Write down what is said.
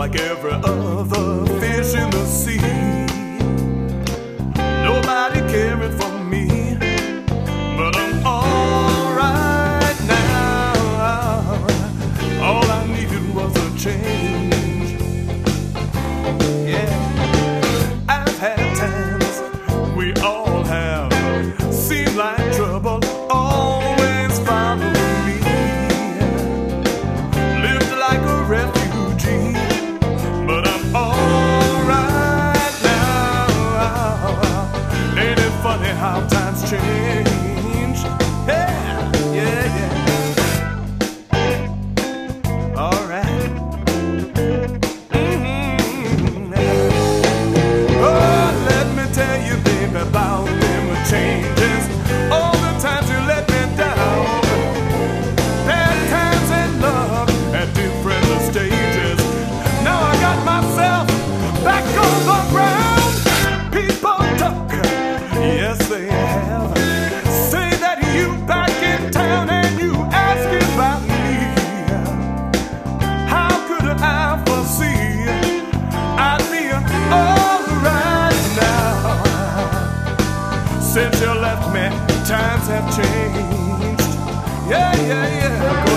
like every other fish in the sea. Nobody caring for me, but I'm alright now. All I needed was a change. Yeah, I've had times, we all have, seemed like trouble always following me. Lived like a refugee, but I'm alright now. Ain't it funny how times change? Yeah, yeah, yeah. Alright. Oh, let me tell you, baby, about them changes. All the times you let me down. Bad times in love at different stages. Now I got myself back on the ground. People talk, yes they have. Say that you back in town and you asking about me. How could I foresee I'd be alright now? Since you left me, times have changed. Yeah, yeah, yeah.